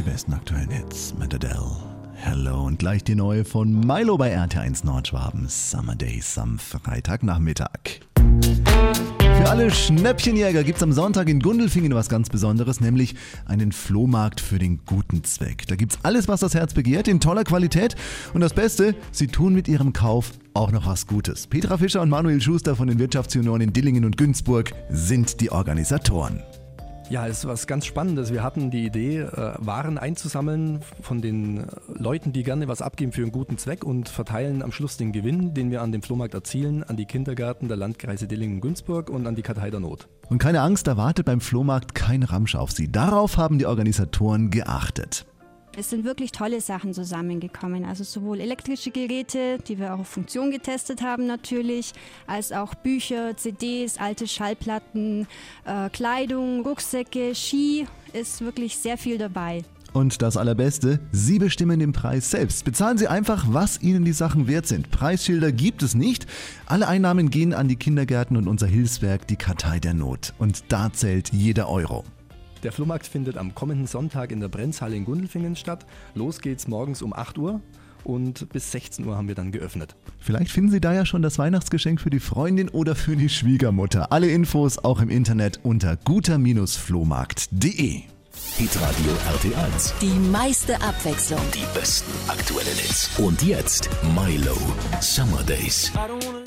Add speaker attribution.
Speaker 1: besten aktuellen Hits mit Adele. Hello und gleich die neue von Milo bei RT1 Nordschwaben. Summer Days am Freitagnachmittag. Für alle Schnäppchenjäger gibt's am Sonntag in Gundelfingen was ganz Besonderes, nämlich einen Flohmarkt für den guten Zweck. Da gibt's alles, was das Herz begehrt, in toller Qualität. Und das Beste, sie tun mit ihrem Kauf auch noch was Gutes. Petra Fischer und Manuel Schuster von den Wirtschaftsunionen in Dillingen und Günzburg sind die Organisatoren.
Speaker 2: Ja, es ist was ganz Spannendes. Wir hatten die Idee, Waren einzusammeln von den Leuten, die gerne was abgeben für einen guten Zweck und verteilen am Schluss den Gewinn, den wir an dem Flohmarkt erzielen, an die Kindergärten der Landkreise Dillingen und Günzburg und an die Kartei der Not.
Speaker 1: Und keine Angst, da wartet beim Flohmarkt kein Ramsch auf Sie. Darauf haben die Organisatoren geachtet.
Speaker 3: Es sind wirklich tolle Sachen zusammengekommen, also sowohl elektrische Geräte, die wir auch auf Funktion getestet haben natürlich, als auch Bücher, CDs, alte Schallplatten, Kleidung, Rucksäcke, Ski, ist wirklich sehr viel dabei.
Speaker 1: Und das Allerbeste, Sie bestimmen den Preis selbst. Bezahlen Sie einfach, was Ihnen die Sachen wert sind. Preisschilder gibt es nicht. Alle Einnahmen gehen an die Kindergärten und unser Hilfswerk, die Kartei der Not. Und da zählt jeder Euro.
Speaker 2: Der Flohmarkt findet am kommenden Sonntag in der Brenzhalle in Gundelfingen statt. Los geht's morgens um 8 Uhr und bis 16 Uhr haben wir dann geöffnet.
Speaker 1: Vielleicht finden Sie da ja schon das Weihnachtsgeschenk für die Freundin oder für die Schwiegermutter. Alle Infos auch im Internet unter guter-flohmarkt.de.
Speaker 4: Hitradio RT1.
Speaker 5: Die meiste Abwechslung.
Speaker 4: Die besten aktuellen Hits. Und jetzt Milo. Summer Days.
Speaker 6: I don't wanna